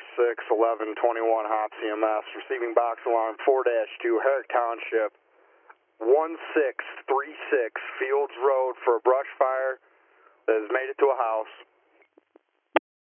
461121 Hops EMS, receiving box alarm 4-2, Herrick Township, 1636 Fields Road for a brush fire that has made it to a house.